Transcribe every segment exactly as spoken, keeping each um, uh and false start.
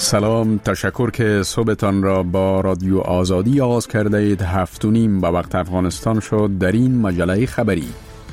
سلام، تشکر که صبحتان را با رادیو آزادی آغاز کرده اید. هفت و نیم به وقت افغانستان شد در این مجله خبری.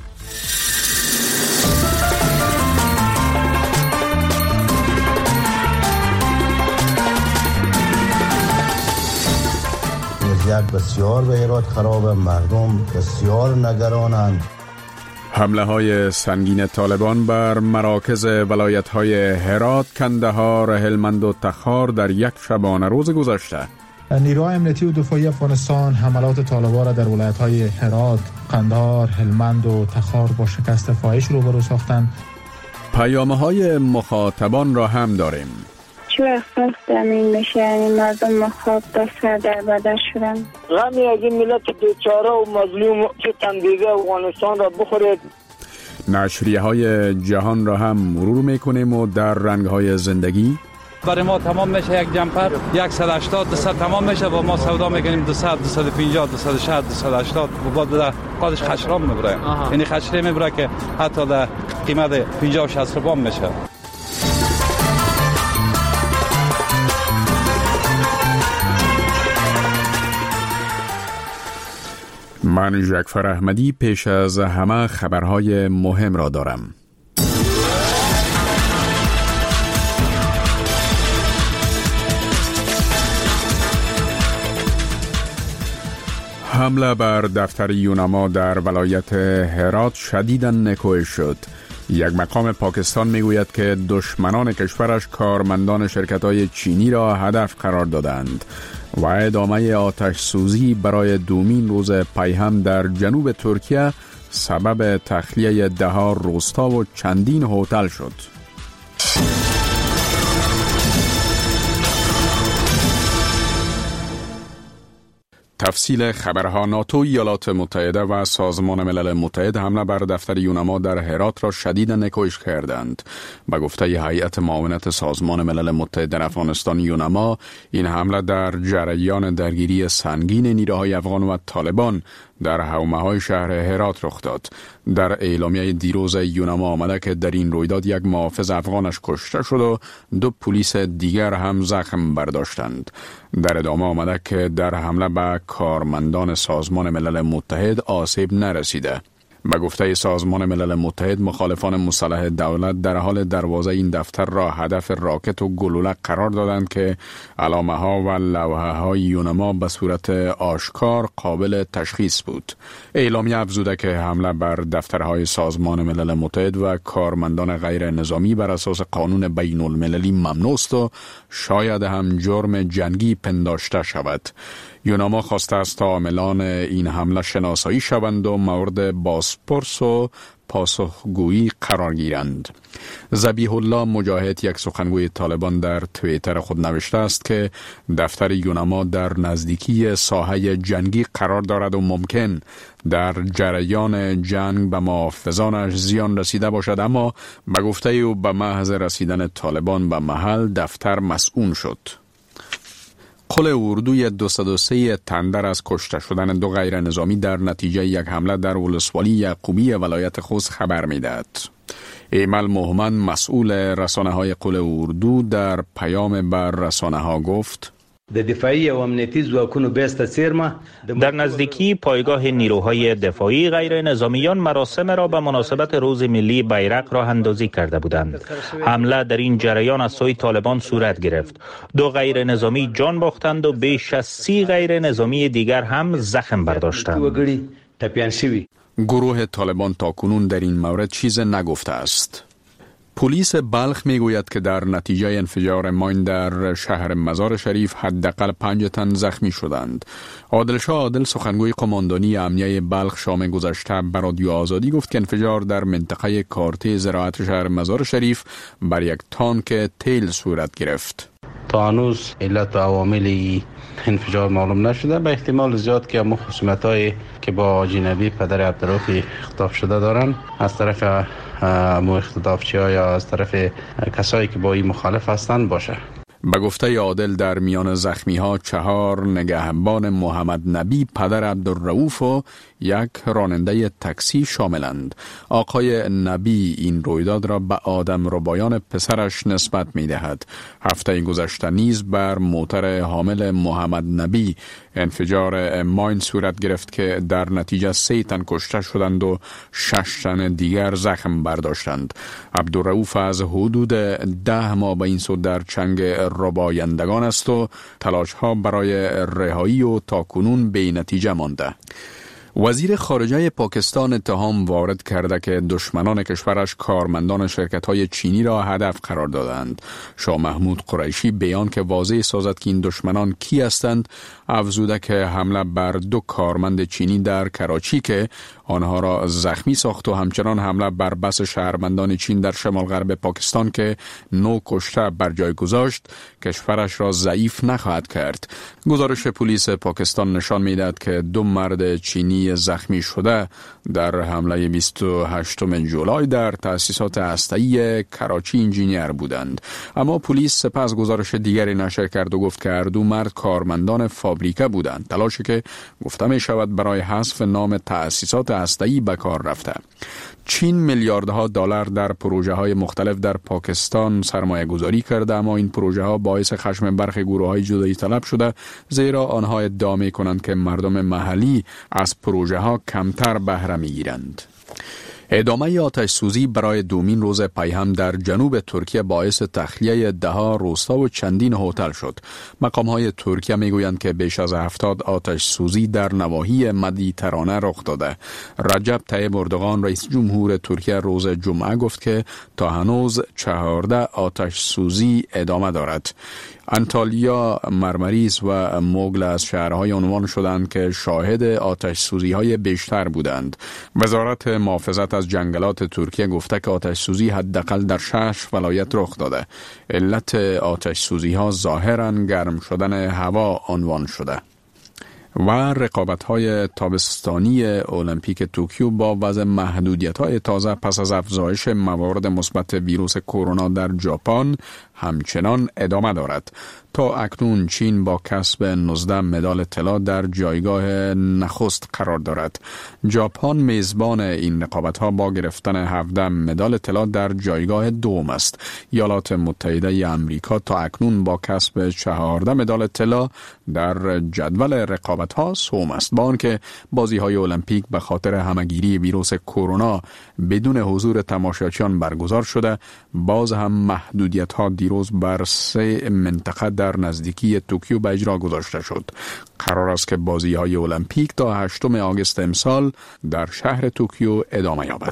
وضعیت بسیار به هرات خراب، مردم بسیار نگرانند. حمله های سنگین طالبان بر مراکز ولایت های هرات، کندهار، هلمند و تخار در یک شبانه روز گذشته. نیروهای امنیتی و دفاعی افغانستان حملات طالبان را در ولایت های هرات، کندهار، هلمند و تخار با شکست فاحش روبرو ساختند. پیامه های مخاطبان را هم داریم. چه احساس دمین میشه؟ یعنی مردم مخاطب سر در بدر شدن. غمی از این ملت بیچاره و مظلوم که تنگیزه افغانستان را بخورید. نشریه های جهان را هم مرور میکنیم و در رنگ های زندگی. برای ما تمام میشه یک جمپر صد و هشتاد دویست تمام میشه و ما سودا میکنیم دویست دویست و پنجاه دویست و شصت دویست و هشتاد و بعد در قادش خشرام میبره. یعنی خشری میبره که حتی در قیمت پنجاه و شصت روبام میشه. من جعفر احمدی پیش از همه خبرهای مهم را دارم. حمله بر دفتر یونما در ولایت هرات شدیداً نکوهش شد. یک مقام پاکستان میگوید که دشمنان کشورش کارمندان شرکت‌های چینی را هدف قرار دادند و ادامه آتش سوزی برای دومین روز پیهم در جنوب ترکیه سبب تخلیه ده ها روستا و چندین هتل شد. تفصیل خبرها. ناتو، ایالات متحده و سازمان ملل متحد حمله بر دفتر یونما در هرات را شدیداً نکوهش کردند. به گفته هیئت معاونت سازمان ملل متحد در افغانستان یونما، این حمله در جریان درگیری سنگین نیروهای افغان و طالبان در حومه‌های شهر هرات رخ داد. در اعلامیه دیروز یونما آمده که در این رویداد یک محافظ افغانش کشته شد و دو پلیس دیگر هم زخم برداشتند. در ادامه آمده که در حمله به کارمندان سازمان ملل متحد آسیب نرسیده. به گفته سازمان ملل متحد، مخالفان مسلح دولت در حال دروازه این دفتر را هدف راکت و گلوله قرار دادند که علامه ها و لوحه های یونما به صورت آشکار قابل تشخیص بود. اعلامیه افزوده که حمله بر دفترهای سازمان ملل متحد و کارمندان غیر نظامی بر اساس قانون بین المللی ممنوع است و شاید هم جرم جنگی پنداشته شود. یونما خواسته است تا عاملان این حمله شناسایی شوند و مورد بازپرس و پاسخگویی قرار گیرند. ذبیح الله مجاهد، یک سخنگوی طالبان، در توییتر خود نوشته است که دفتر یونما در نزدیکی ساحه جنگی قرار دارد و ممکن در جریان جنگ به محافظانش زیان رسیده باشد، اما به گفته او به محض رسیدن طالبان به محل دفتر مسئول شد. قل اردوی دویست و سه تندر از کشته شدن دو غیر نظامی در نتیجه یک حمله در ولسوالی یعقوبی ولایت خوست خبر می‌دهد. ایمل محمد، مسئول رسانه های قل اردو، در پیام بر رسانه ها گفت: در نزدیکی پایگاه نیروهای دفاعی غیر نظامیان مراسم را به مناسبت روز ملی بیرق راه اندازی کرده بودند. حمله در این جریان از سوی طالبان صورت گرفت. دو غیر نظامی جان باختند و بیش از سی غیر نظامی دیگر هم زخم برداشتند. گروه طالبان تاکنون در این مورد چیز نگفته است. پلیس بلخ میگوید که در نتیجه انفجار ماین در شهر مزار شریف حداقل پنج تن زخمی شدند. عادلشاه عادل، سخنگوی قماندانی امنیه بلخ، شام گذشته به رادیو آزادی گفت که انفجار در منطقه کارته زراعت شهر مزار شریف بر یک تانک تیل صورت گرفت. تا هنوز علت و عوامل انفجار معلوم نشده. به احتمال زیاد که همون خصومت‌هایی که با اجنبی پدر عبدالرؤوف اختلاف شده دارن از طرف مو اختطافچی ها یا از طرف کسایی که با این مخالف هستند باشه. به گفته عادل، در میان زخمی ها چهار نگهبان محمد نبی پدر عبدالرؤوف و یک راننده تاکسی شاملند. آقای نبی این رویداد را به آدمربایان پسرش نسبت می دهد. هفته گذشته نیز بر موتر حامل محمد نبی انفجار ماین صورت گرفت که در نتیجه سه تن کشته شدند و شش تن دیگر زخم برداشتند. عبدالرؤوف از حدود ده ماه به این سو در چنگ ربایندگان است و تلاش ها برای رهایی و تاکنون بی نتیجه مانده. وزیر خارجه پاکستان اتهام وارد کرده که دشمنان کشورش کارمندان شرکت‌های چینی را هدف قرار دادند. شاه محمود قریشی بیان که واضح سازد که این دشمنان کی هستند، افزوده که حمله بر دو کارمند چینی در کراچی که آنها را زخمی ساخت و همچنان حمله بر بس شهروندان چین در شمال غرب پاکستان که نو کشته بر جای گذاشت، کشورش را ضعیف نخواهد کرد. گزارش پلیس پاکستان نشان می‌دهد که دو مرد چینی زخمی شده در حمله بیست و هشتم جولای در تأسیسات هسته‌ای کراچی انجینیر بودند. اما پلیس سپس گزارش دیگری نشر کرد و گفت که هر دو مرد کارمندان فابریکه بودند، تلاشی که گفته می شود برای حذف نام تأسیسات هسته‌ای به کار رفته. چین میلیاردها دلار در پروژه های مختلف در پاکستان سرمایه گذاری کرده، اما این پروژه ها باعث خشم برخی گروه های جدایی طلب شده، زیرا آنها ادعا می کنند که مردم محلی از پروژه ها کمتر بهره می گیرند. ادامه آتش سوزی برای دومین روز پیهم در جنوب ترکیه باعث تخلیه دهها روستا و چندین هتل شد. مقام‌های ترکیه میگویند که بیش از هفتاد آتش سوزی در نواحی مدیترانه رخ داده. رجب طیب اردوغان رئیس جمهور ترکیه روز جمعه گفت که تا هنوز چهارده آتش سوزی ادامه دارد. انتالیا، مرمریز و موگل از شهرهای عنوان شدند که شاهد آتش سوزی های بیشتر بودند. وزارت محافظت از جنگلات ترکیه گفته که آتش سوزی حداقل در شش ولایت رخ داده. علت آتش سوزی ها ظاهراً گرم شدن هوا عنوان شده. و رقابت‌های تابستانی المپیک توکیو با وضع محدودیت‌های تازه پس از افزایش موارد مثبت ویروس کرونا در ژاپن همچنان ادامه دارد. تا اکنون چین با کسب نوزده مدال طلا در جایگاه نخست قرار دارد. ژاپن میزبان این رقابت‌ها با گرفتن هفده مدال طلا در جایگاه دوم است. ایالات متحده آمریکا تا اکنون با کسب چهارده مدال طلا در جدول رقابت‌ها سوم است. با آنکه بازی‌های المپیک به خاطر همه‌گیری ویروس کرونا بدون حضور تماشاچیان برگزار شده، باز هم محدودیت‌ها دیروز بر سه منطقه در نزدیکی توکیو به اجرا گذاشته شد. قرار است که بازی‌های المپیک تا هشتم آگوست امسال در شهر توکیو ادامه یابد.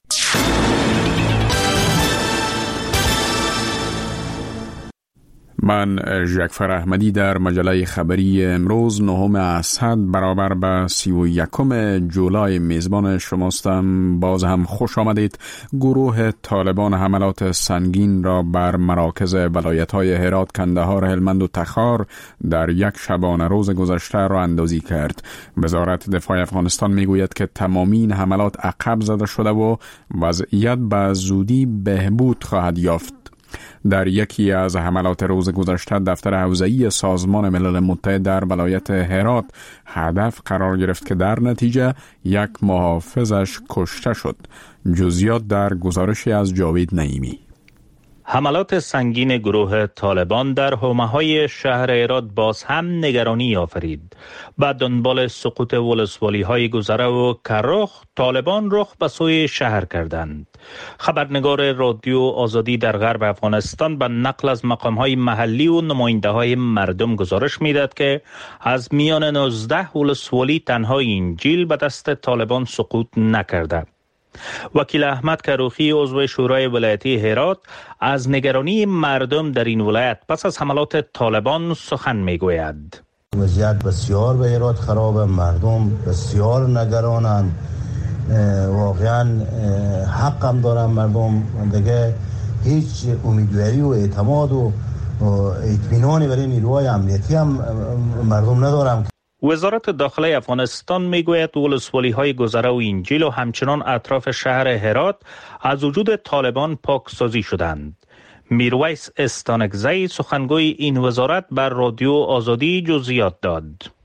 من جعفر احمدی در مجله خبری امروز نهم اسد برابر به سی و یکم جولای میزبان شماستم. باز هم خوش آمدید. گروه طالبان حملات سنگین را بر مراکز ولایت‌های هرات، کندهار، هلمند و تخار در یک شبانه روز گذشته را اندازی کرد. وزارت دفاع افغانستان میگوید که تمامی این حملات عقب زده شده و وضعیت به زودی بهبود خواهد یافت. در یکی از حملات روز گذشته دفتر حوزه‌ای سازمان ملل متحد در ولایت هرات هدف قرار گرفت که در نتیجه یک محافظش کشته شد. جزئیات در گزارشی از جاوید نعیمی. حملات سنگین گروه طالبان در حومه‌های شهر هرات باز هم نگرانی آفرید. بعد دنبال سقوط ولسوالی‌های گذره و کرخ، طالبان رخ به سوی شهر کردند. خبرنگار رادیو آزادی در غرب افغانستان به نقل از مقام‌های محلی و نماینده‌های مردم گزارش می‌دهد که از میان نوزده ولسوالی تنها اینجیل به دست طالبان سقوط نکرده. وکیل احمد کروخی عضو شورای ولایتی هرات از نگرانی مردم در این ولایت پس از حملات طالبان سخن میگوید. وضعیت بسیار به هرات خراب، مردم بسیار نگرانند. واقعا حق هم دارن مردم، دیگه هیچ امیدواری و اعتماد و اطمینانی برای نیروهای امنیتی هم مردم ندارن. وزارت داخلی افغانستان میگوید ولسوالی‌های گذره و اینجیل و همچنان اطراف شهر هرات از وجود طالبان پاکسازی شدند. میرویس استانکزی سخنگوی این وزارت بر رادیو آزادی جزئیات داد.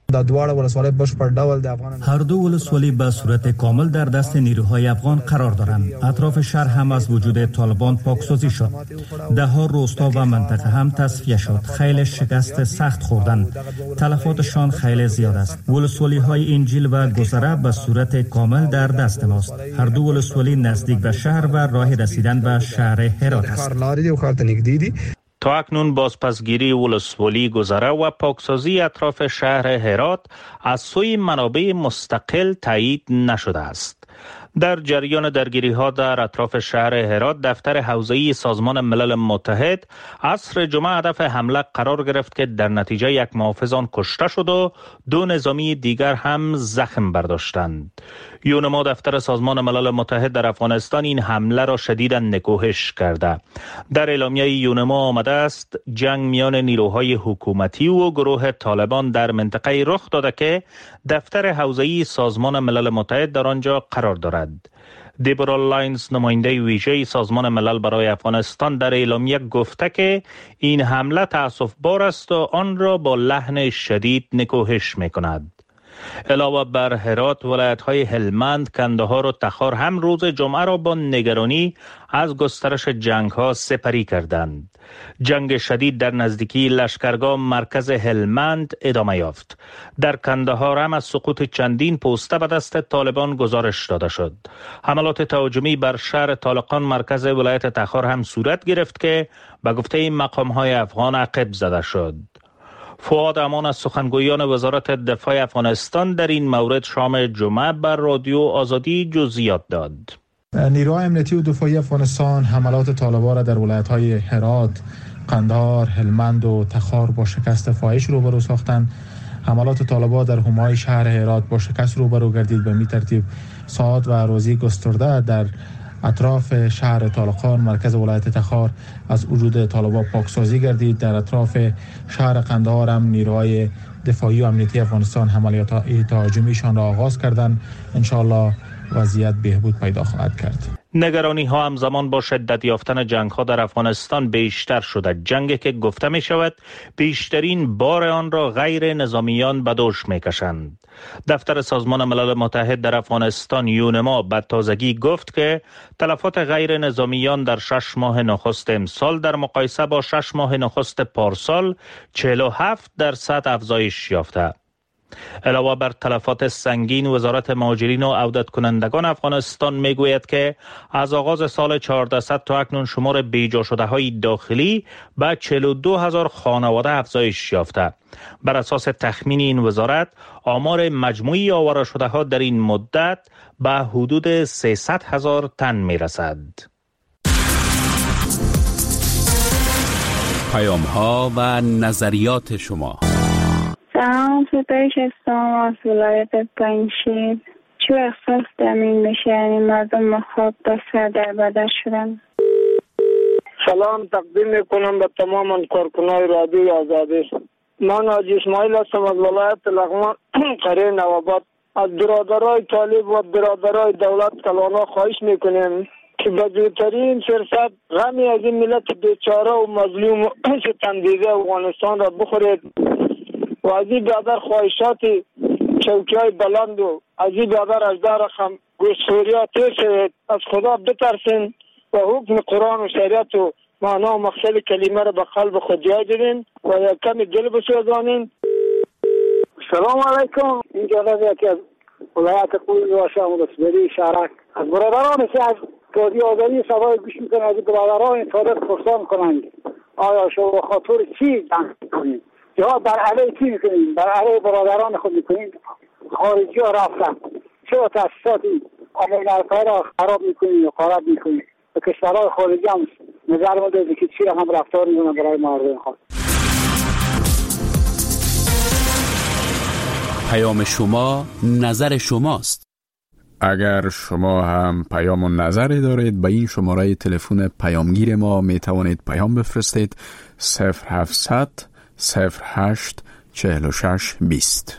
د دواړه ولسوالۍ بشپړ ډول د افغان هر دو ولسوالی به صورت کامل در دست نیروهای افغان قرار دارند. اطراف شهر هم از وجود طالبان پاکسازی شد. ده ها روستا و منطقه هم تصفیه شد. خیلی شکست سخت خوردند. تلفاتشان خیلی زیاد است. ولسوالی های انجیل و گذره به صورت کامل در دست ماست. هر دو ولسوالی نزدیک به شهر و راه رسیدن به شهر هرات است. تا اکنون بازپسگیری ولسوالی گذره و پاکسازی اطراف شهر هرات از سوی منابع مستقل تایید نشده است. در جریان درگیری ها در اطراف شهر هرات، دفتر حوزه‌ای سازمان ملل متحد عصر جمعه هدف حمله قرار گرفت که در نتیجه یک محافظ آن کشته شد و دو نظامی دیگر هم زخم برداشتند. یونما دفتر سازمان ملل متحد در افغانستان این حمله را شدیداً نکوهش کرده. در اعلامیه یونما آمده است جنگ میان نیروهای حکومتی و گروه طالبان در منطقه رخ داده که دفتر حوزه‌ای سازمان ملل متحد در آنجا قرار دارد. دیبرا لاینز، نماینده ویژه سازمان ملل برای افغانستان، در اعلامیه گفته که این حمله تأسف‌بار است و آن را با لحن شدید نکوهش می‌کند. علاوه بر هرات، ولایت‌های هلمند، کندهار و تخار هم روز جمعه را با نگرانی از گسترش جنگ‌ها سپری کردند. جنگ شدید در نزدیکی لشکرگاه مرکز هلمند ادامه یافت. در کندهار هم از سقوط چندین پوسته به دست طالبان گزارش داده شد. حملات تهاجمی بر شهر طالقان مرکز ولایت تخار هم صورت گرفت که به گفته مقام‌های افغان عقب زده شد. فؤاد امان از سخنگویان وزارت دفاع افغانستان در این مورد شام جمعه بر رادیو آزادی جزئیات داد. نیروهای امنیتی و دفاعی افغانستان حملات طالبان را در ولایت‌های هرات، قندهار، هلمند و تخار با شکست فاحش روبرو ساختند. حملات طالبان در حومه شهر هرات با شکست روبرو گردید. به می ترتیب ساعات و اراضی گسترده در اطراف شهر طالقان مرکز ولایت تخار از وجود طالبان پاکسازی گردید. در اطراف شهر قندهار هم نیروهای دفاعی و امنیتی افغانستان حملات تهاجمیشان را آغاز کردند. انشاءالله وضعیت بهبود پیدا خواهد کرد. نگرانی ها همزمان با شدت یافتن جنگ ها در افغانستان بیشتر شده. جنگی که گفته می شود بیشترین بار آن را غیر نظامیان به دوش می کشند. دفتر سازمان ملل متحد در افغانستان یونما به تازگی گفت که تلفات غیر نظامیان در شش ماه نخست امسال در مقایسه با شش ماه نخست پارسال چهل و هفت درصد افزایش یافته. علاوه بر تلفات سنگین، وزارت مهاجرین و عودت کنندگان افغانستان میگوید که از آغاز سال چهاردهصد تا اکنون شمار بیجا شده های داخلی به چهل و دو هزار خانواده افزایش یافته. بر اساس تخمین این وزارت، آمار مجموعی آواره شده ها در این مدت به حدود سیصد هزار تن میرسد. پیام ها و نظریات شما. سلام، ستایش هستم از ولایت پنجشیر. چه احساس دمین میشه یعنی مردم خواب تا سر در بدر شدن؟ سلام تقدیم میکنم به تمام کارکنای رادیوی آزادی. من حاجی اسماعیل هستم از ولایت لغمان قریه نواباد. از برادرای طالب و برادرای دولت کلانا خواهش میکنیم که به زودترین فرصت غمی از این ملت بیچاره و مظلوم ستمدیده افغانستان را بخورید و از این برادر خواهشات چوکی های بلند و از این برادر اجده رقم گوشخوری تیر شوید. از خدا بترسین و حکم قرآن و شریعت و معنا و مقصد کلمه را به قلب خود جای دیدین و یک کمی دل بسوزانین. سلام علیکم. اینجا نزدیک از ولایت قوی و شام رسبری شهرک از برادران که از رادیو آزادی سوای گوش میکنن، از برادران این تاریخ پرسان کنند آیا شما خاطر چی جنگ کنید یا بر علیه کی میکنید؟ بر علیه برادران خود میکنید. خارجی ها رفتن چرا تاسیساتی امنیتی را خراب میکنید و خراب میکنید و کشورهای خارجی هم نظر میدهید که چی هم رفتار میکنن برای مردم خود. پیام شما نظر شماست. اگر شما هم پیام و نظری دارید به این شماره تلفن پیامگیر ما می توانید پیام بفرستید صفر هفتصد صفر هشت چهل و شش بیست.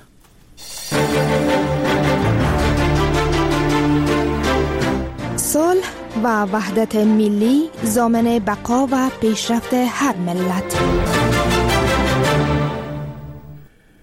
صلح و وحدت ملی ضامن بقا و پیشرفت هر ملت.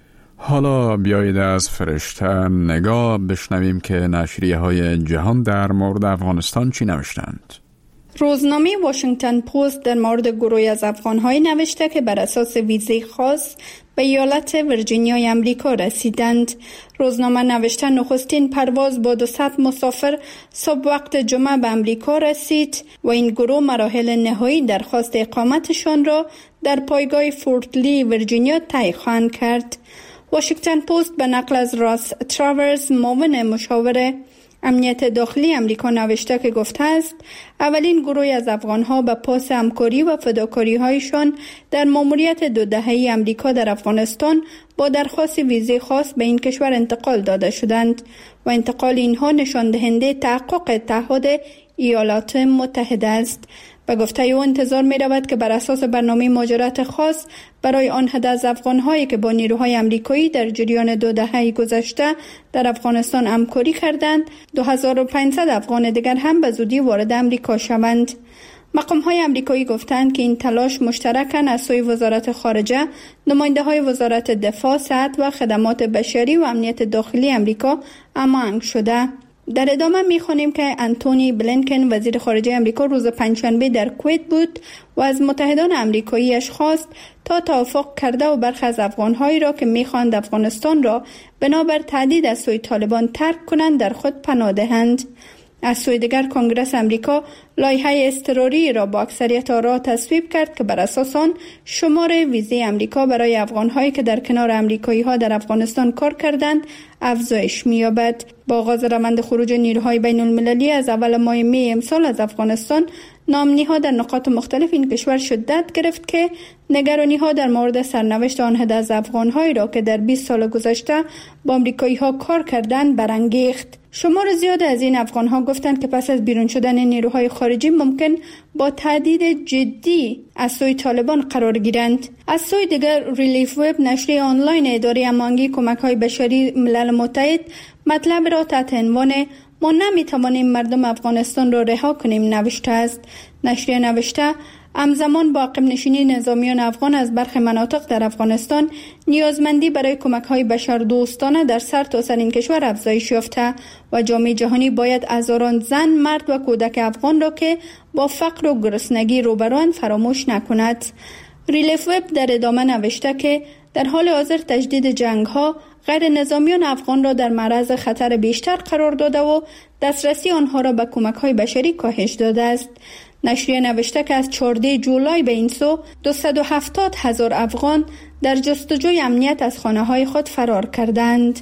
حالا بیایید از فرشته نگاه بشنویم که نشریه های جهان در مورد افغانستان چی نوشتند. روزنامه واشنگتن پست در مورد گروهی از افغان‌های نوشته که بر اساس ویزه خاص به ایالت ویرجینیای امریکا رسیدند. روزنامه نوشته نخستین پرواز با دویست مسافر صبح وقت جمعه به امریکا رسید و این گروه مراحل نهایی درخواست اقامتشان را در پایگاه فورت لی ویرجینیا طی خواهند کرد. واشنگتن پست به نقل از راس تراورز معاون مشاور امنیت داخلی امریکا نوشته که گفته است اولین گروه از افغانها به پاس همکاری و فداکاری هایشان در ماموریت دو دهه‌ای امریکا در افغانستان با درخواست ویزه خاص به این کشور انتقال داده شدند و انتقال اینها نشان دهنده تحقق اتحاد ایالات متحده است. به گفته او انتظار می رود که بر اساس برنامه مهاجرت خاص برای آن عده از افغان‌هایی که با نیروهای آمریکایی در جریان دو دهه گذشته در افغانستان همکاری کردند، دو هزار و پانصد افغان دیگر هم به زودی وارد امریکا شوند. مقام‌های آمریکایی گفتند که این تلاش مشترکاً از سوی وزارت خارجه، نماینده‌های وزارت دفاع، صحت و خدمات بشری و امنیت داخلی آمریکا هماهنگ شده. در ادامه می‌خوانیم که انتونی بلینکن وزیر خارجه آمریکا روز پنجشنبه در کویت بود و از متحدان آمریکایی‌اش خواست تا توافق کرده و برخی از افغان‌هایی را که می‌خواهند افغانستان را بنابر تهدید از سوی طالبان ترک کنند در خود پناه دهند. از سوی دیگر کنگره آمریکا لایحه اضطراری را با اکثریت آرا تصویب کرد که بر اساس آن شمار ویزه آمریکا برای افغان‌هایی که در کنار آمریکایی‌ها در افغانستان کار کردند افزایش می‌یابد. با آغاز روند خروج نیروهای بین‌المللی از اول ماه می امسال از افغانستان، ناامنی‌ها در نقاط مختلف این کشور شدت گرفت که نگرانی‌ها در مورد سرنوشت آن عده از افغان‌هایی را که در بیست سال گذشته با آمریکایی‌ها کار کردند برانگیخت. شمار زیاد از این افغان‌ها گفتند که پس از بیرون شدن نیروهای خارجی ممکن با تهدید جدی از سوی طالبان قرار گیرند. از سوی دیگر ریلیف وب نشریه آنلاین اداره هماهنگی کمک‌های بشری ملل متحد مطلب را تحت عنوان ما نمی‌توانیم مردم افغانستان را رها کنیم نوشته است. نشریه نوشته همزمان با عقب نشینی نظامیان افغان از برخی مناطق در افغانستان، نیازمندی برای کمک‌های بشردوستانه در سرتاسر این کشور افزایش یافته و جامعه جهانی باید هزاران زن، مرد و کودک افغان را که با فقر و گرسنگی روبروند فراموش نکند. ریلیف وب در ادامه نوشته که در حال حاضر تجدید جنگ‌ها غیر نظامیان افغان را در معرض خطر بیشتر قرار داده و دسترسی آنها را به کمک‌های بشری کاهش داده است. نشریه نوشته که از چهاردهم جولای به این سو دویست و هفتاد هزار افغان در جستجوی امنیت از خانه‌های خود فرار کردند.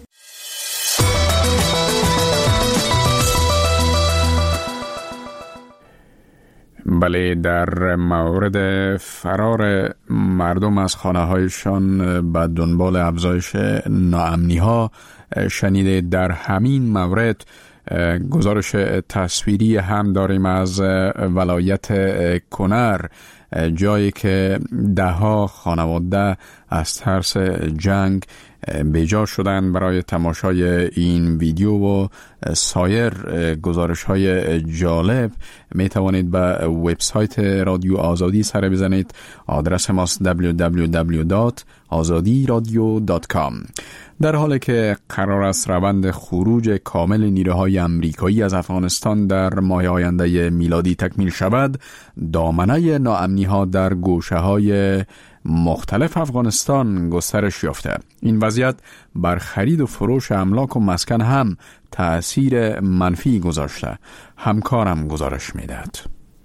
بله، در مورد فرار مردم از خانه‌هایشان به دنبال افزایش ناامنی‌ها شنیده. در همین مورد گزارش تصویری هم داریم از ولایت کنر، جایی که ده ها خانواده از ترس جنگ بیجا شدند. برای تماشای این ویدیو و سایر گزارش های جالب می توانید به وبسایت رادیو آزادی سر بزنید. آدرس ماست دبلیو دبلیو دبلیو دات آزادی رادیو دات کام. در حالی که قرار است روند خروج کامل نیروهای آمریکایی از افغانستان در ماه آینده میلادی تکمیل شود، دامنه ناامنی‌ها در گوشه‌های مختلف افغانستان گسترش یافته. این وضعیت بر خرید و فروش املاک و مسکن هم تأثیر منفی گذاشته. همکارم گزارش می‌دهد.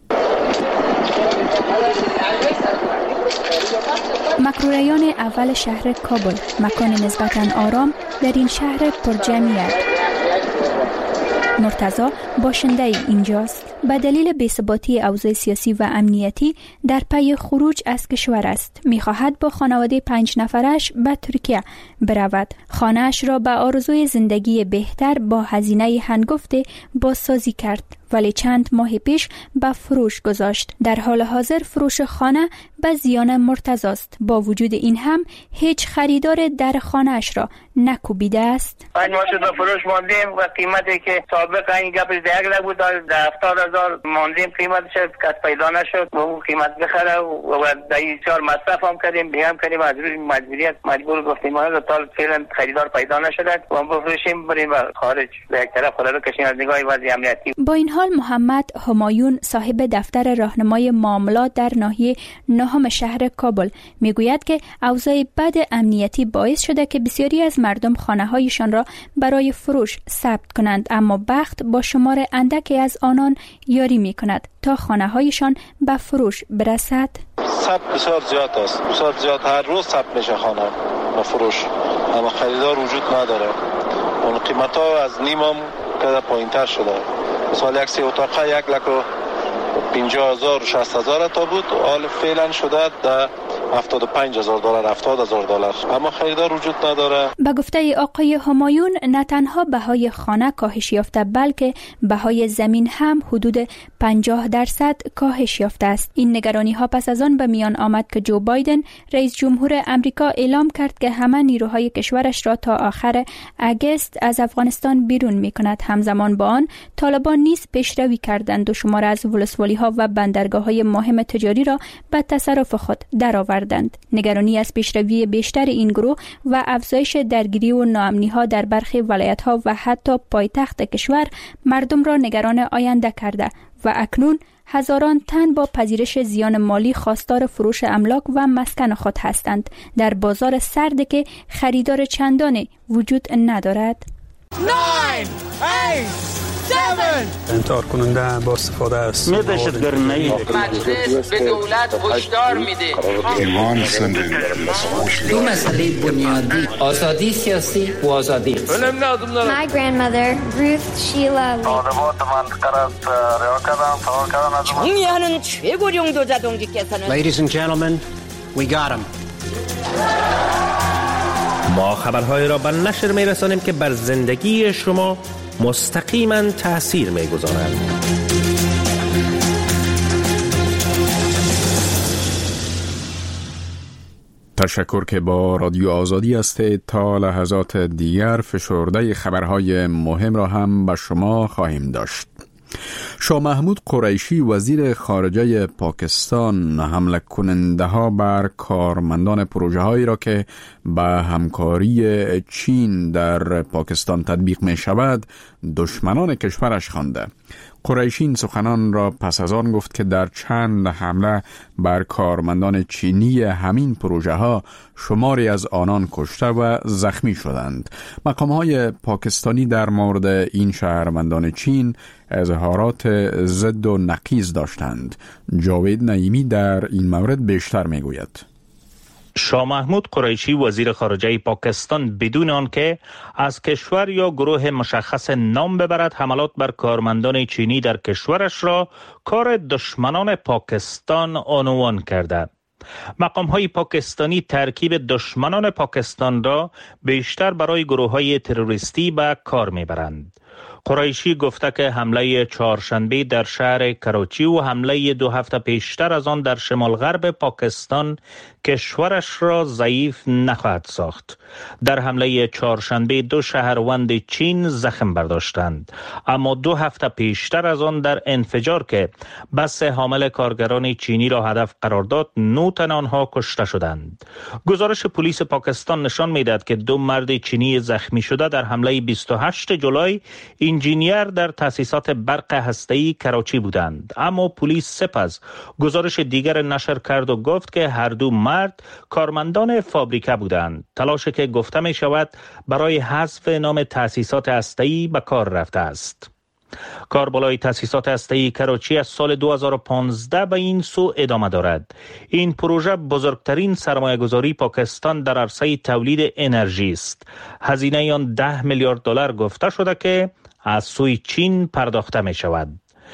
مکروریان اول شهر کابل، مکان نسبتاً آرام در این شهر پر جمعیت. مرتضی باشنده اینجاست. به دلیل بی‌ثباتی اوضاع سیاسی و امنیتی در پی خروج از کشور است. می‌خواهد با خانواده پنج نفرش به ترکیه برود. خانه‌اش را به آرزوی زندگی بهتر با هزینه هنگفت بازسازی کرد ولی چند ماه پیش به فروش گذاشت. در حال حاضر فروش خانه به زیان مرتضی است. با وجود این هم هیچ خریدار در خانه اش را نکوبیده است. پنج ماه شد فروش ماندیم و قیمتی که سابق این گپش ده یک بود در هفتاد هزار ماندیم قیمتش کس پیدا نشد و اون قیمت بخره و در این چهار مصرف هم کردیم دیگه هم کردیم مجبور مجبوریت مجبور گفتیم ما تا فعلا خریدار پیدا نشده و بفروشیم بریم خارج به یک طرف خود رو کشیم از نگاه وضع امنیتی. با این حال محمد همایون صاحب دفتر راهنمای معاملات در ناحیه نهم شهر کابل میگوید که اوضاع بد امنیتی باعث شده که بسیاری از مردم خانه‌هایشان را برای فروش ثبت کنند، اما بخت با شمار اندکی از آنان یاری می‌کند تا خانه‌هایشان به فروش برسد. ثبت بسیار زیاد است، بسیار زیاد، هر روز ثبت میشه خانه به فروش، اما خریدار وجود نداره. اون قیمت‌ها از نیم هم کده پایین‌تر شده. مثلا یک سه اتاقه یک لک و پنجاه هزار و شصت هزار تا بود، حال فعلا شده در هفتاد و پنج هزار دلار، هفتاد هزار دلار، اما خریدار وجود نداره. به گفته آقای همایون نه تنها بهای خانه کاهش یافته بلکه بهای زمین هم حدود پنجاه درصد کاهش یافته است. این نگرانی ها پس از آن به میان آمد که جو بایدن رئیس جمهور امریکا اعلام کرد که همه نیروهای کشورش را تا آخر اگست از افغانستان بیرون می کند. همزمان با آن طالبان نیز پیشروی کردند و شمار از ولسوالی ها و بندرگاه های مهم تجاری را به تصرف خود درآوردند. نگرانی از پیشروی بیشتر این گروه و افزایش درگیری و ناامنی ها در برخی ولایت ها و حتی پایتخت کشور مردم را نگران آینده کرده و اکنون هزاران تن با پذیرش زیان مالی خواستار فروش املاک و مسکن خود هستند در بازار سرد که خریدار چندانی وجود ندارد. انتحار کننده با استفاده از مجلس به دولت هشدار میده دو مسئله بنیادی آزادی سیاسی و آزادی اقتصادی. My grandmother Ruth Sheila 총리하는 최고령 도자동지께서는 Ladies and gentlemen, we got him. ما خبرهای را به نشر می رسانیم که بر زندگی شما مستقیما تأثیر می گذارند. تشکر که با رادیو آزادی هستید. تا لحظات دیگر فشرده خبرهای مهم را هم به شما خواهیم داشت. شاه محمود قریشی وزیر خارجه پاکستان حمله کننده ها بر کارمندان پروژه هایی را که به همکاری چین در پاکستان تطبیق می شود دشمنان کشورش خوانده. قریشی این سخنان را پس از آن گفت که در چند حمله بر کارمندان چینی همین پروژه ها شماری از آنان کشته و زخمی شدند. مقام های پاکستانی در مورد این شهروندان چین اظهارات ضد و نقیض داشتند. جاوید نعیمی در این مورد بیشتر می گوید. شاه محمود قریشی وزیر خارجه پاکستان بدون آنکه از کشور یا گروه مشخص نام ببرد حملات بر کارمندان چینی در کشورش را کار دشمنان پاکستان عنوان کرده. مقام های پاکستانی ترکیب دشمنان پاکستان را بیشتر برای گروه های تروریستی به کار میبرند. قریشی گفته که حمله چهارشنبه در شهر کراچی و حمله دو هفته پیشتر از آن در شمال غرب پاکستان کشورش را ضعیف نخواهد ساخت. در حمله چهارشنبه دو شهروند چین زخم برداشتند، اما دو هفته پیشتر از آن در انفجار که بس حامل کارگران چینی را هدف قرار داد نه تن آنها کشته شدند. گزارش پلیس پاکستان نشان می‌دهد که دو مرد چینی زخمی شده در حمله بیست و هشتم جولای انجینیر در تأسیسات برق هسته‌ای کراچی بودند، اما پلیس سپس گزارش دیگر نشر کرد و گفت که هر دو مرد کارمندان فابریکه بودند. تلاشی که گفته می شود برای حذف نام تأسیسات هسته‌ای به کار رفته است. کاربلای تأسیسات هسته‌ای کراچی از سال دو هزار و پانزده به این سو ادامه دارد. این پروژه بزرگترین سرمایه‌گذاری پاکستان در عرصه تولید انرژی است. هزینه آن ده میلیارد دلار گفته شده که از سوی چین پرداخته می شود.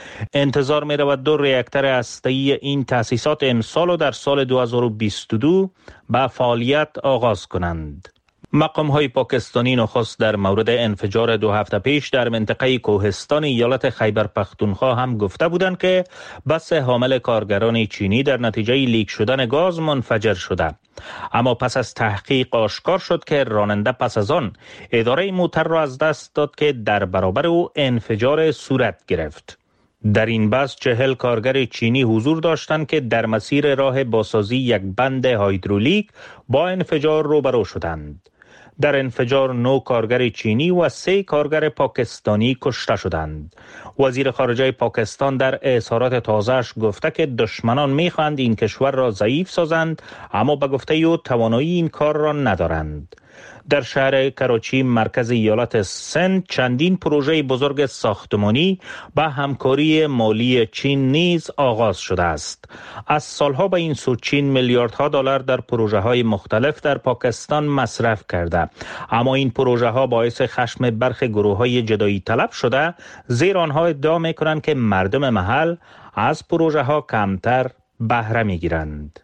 انتظار می رود دو راکتور هسته‌ای این تأسیسات امسال و در سال دو هزار و بیست و دو به فعالیت آغاز کنند. مقام های پاکستانی نخست در مورد انفجار دو هفته پیش در منطقه کوهستان ایالت خیبر پختونخوا هم گفته بودند که بس حامل کارگران چینی در نتیجه لیک شدن گاز منفجر شده. اما پس از تحقیق آشکار شد که راننده پس از آن اداره موتر را از دست داد که در برابر او انفجار صورت گرفت. در این بس چهل کارگر چینی حضور داشتند که در مسیر راه بازسازی یک بند هایدرولیک با انفجار روبرو شدند. در انفجار نو کارگر چینی و سه کارگر پاکستانی کشته شدند. وزیر خارجه پاکستان در اظهارات تازه‌اش گفته که دشمنان می‌خواهند این کشور را ضعیف سازند، اما به گفته او توانایی این کار را ندارند. در شهر کراچی مرکز ایالت سند چندین پروژه بزرگ ساختمانی با همکاری مالی چین نیز آغاز شده است. از سالها به این سو چین میلیاردها دلار در پروژه های مختلف در پاکستان مصرف کرده، اما این پروژه ها باعث خشم برخی گروه های جدایی طلب شده، زیرا آنها ادعا می کنند که مردم محل از پروژه ها کمتر بهره می گیرند.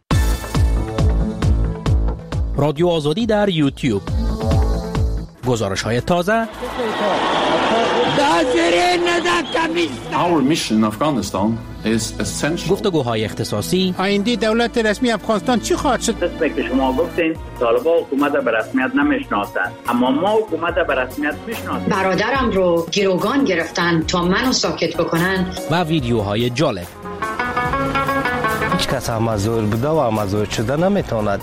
رادیو آزادی در یوتیوب، گزارش های تازه، گفتگوهای اختصاصی، آینده دولت رسمی افغانستان چی خواهد شد؟ قسمی که شما گفتین طالبان حکومت به رسمیت نمیشناسند، اما ما حکومت به رسمیت میشناسیم. برادرم رو گروگان گرفتن تا منو ساکت بکنن و ویدیوهای جالب. هیچ کس مزور بوده و مزور شده نمیتواند.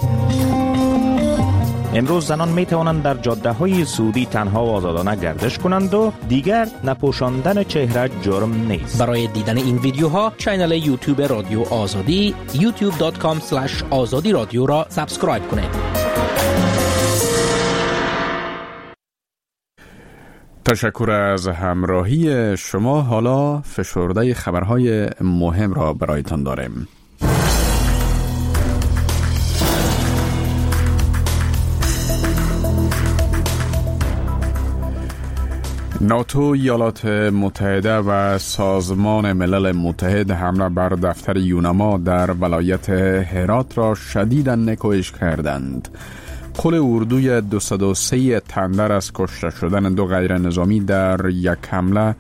امروز زنان می توانند در جاده های سعودی تنها و آزادانه گردش کنند و دیگر نپوشاندن چهره جرم نیست. برای دیدن این ویدیوها کانال یوتیوب رادیو آزادی یوتیوب دات کام اسلش آزادی رادیو را سابسکرایب کنید. تشکر از همراهی شما. حالا فشرده خبرهای مهم را برایتان داریم. ناتو، ایالات متحده و سازمان ملل متحد حمله بر دفتر یونما در ولایت هرات را شدیداً نکوهش کردند. قول اردوی دویست و سه تن در از کشته شدن دو غیر نظامی در یک حمله